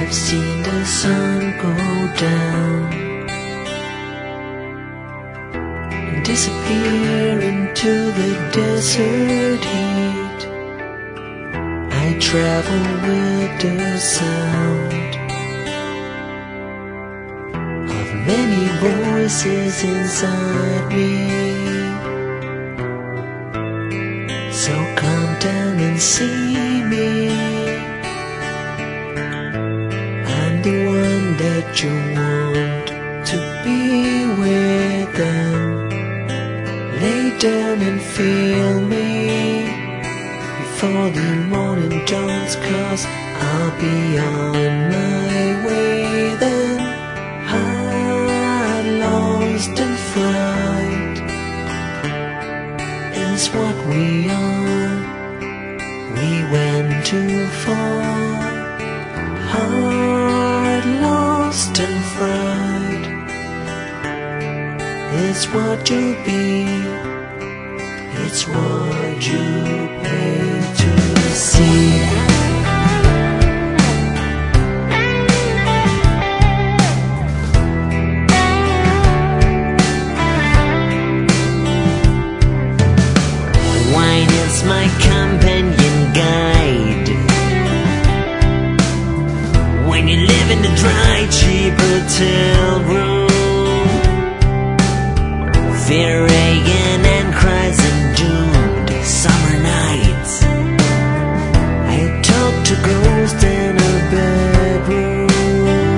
I've seen the sun go down and disappear into the desert heat. I travel with the sound of many voices inside me. So come down and see me. I'm the one that you want to be with, and lay down and feel me before the morning dawns, 'cause I'll be on my way then. Heart lost and fright is what we are. We went too far. Heart lost and fright is what you'll be. It's what you pay to see. Wine is my companion guide when you live in the dry, cheap hotel room. Fear, rain, and cries and doomed summer nights. I talk to ghosts in a bedroom.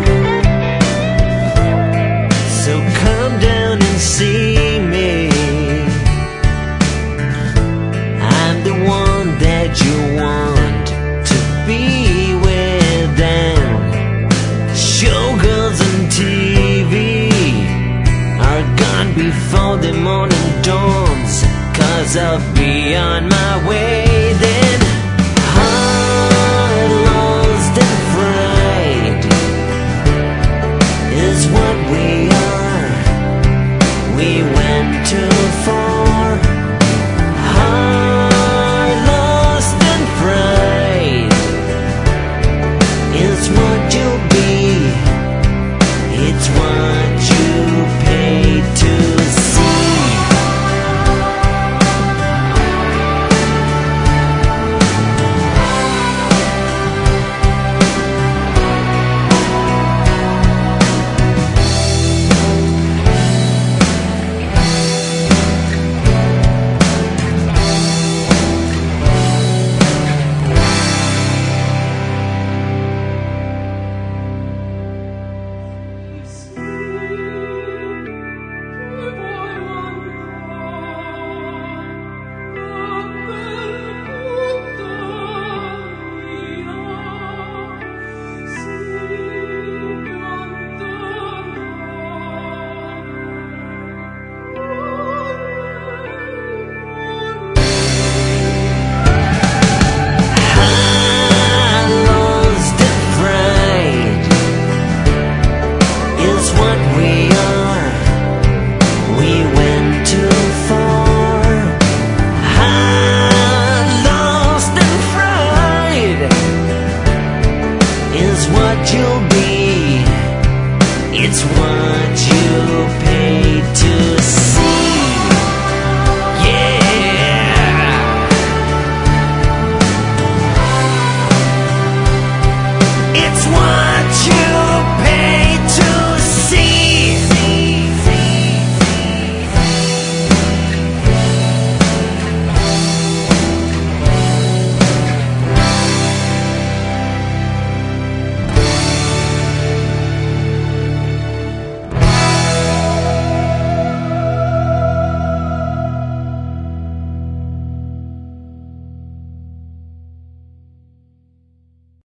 So come down and see me. I'm the one that you want to be with, and showgirls on TV are gone before the morning dawns, 'cause I'll be on my way then. Heart lost and fright is what we are. We went too far. Heart lost and fright is what you'll be. It's what you pay to see. What you'll be, it's what